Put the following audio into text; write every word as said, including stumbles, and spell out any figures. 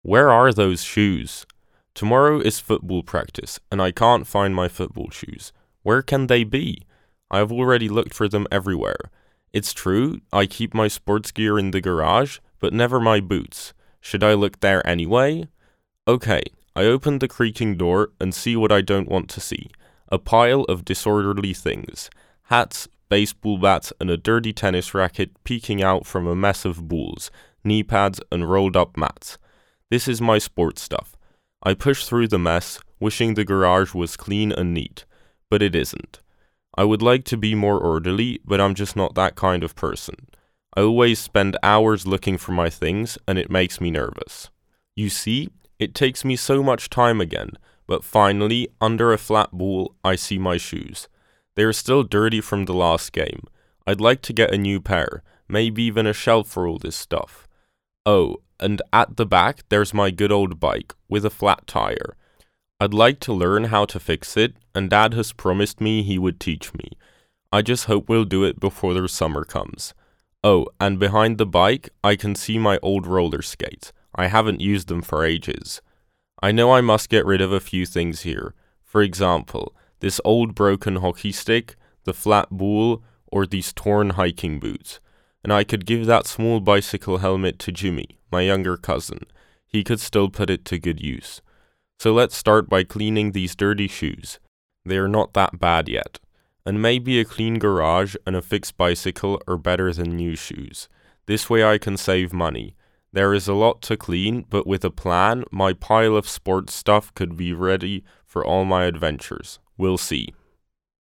Where are those shoes? Tomorrow is football practice, and I can't find my football shoes. Where can they be? I have already looked for them everywhere. It's true, I keep my sports gear in the garage, but never my boots. Should I look there anyway? Okay, I open the creaking door and see what I don't want to see. A pile of disorderly things. Hats, baseball bats, and a dirty tennis racket peeking out from a mess of balls, knee pads, and rolled up mats. This is my sports stuff. I push through the mess, wishing the garage was clean and neat, but it isn't. I would like to be more orderly, but I'm just not that kind of person. I always spend hours looking for my things, and it makes me nervous. You see, it takes me so much time again, but finally, under a flat ball, I see my shoes. They are still dirty from the last game. I'd like to get a new pair, maybe even a shelf for all this stuff. Oh, and at the back, there's my good old bike, with a flat tire. I'd like to learn how to fix it, and Dad has promised me he would teach me. I just hope we'll do it before the summer comes. Oh, and behind the bike, I can see my old roller skates. I haven't used them for ages. I know I must get rid of a few things here. For example, this old broken hockey stick, the flat ball, or these torn hiking boots. And I could give that small bicycle helmet to Jimmy, my younger cousin. He could still put it to good use. So let's start by cleaning these dirty shoes. They are not that bad yet. And maybe a clean garage and a fixed bicycle are better than new shoes. This way I can save money. There is a lot to clean, but with a plan, my pile of sports stuff could be ready for all my adventures. We'll see.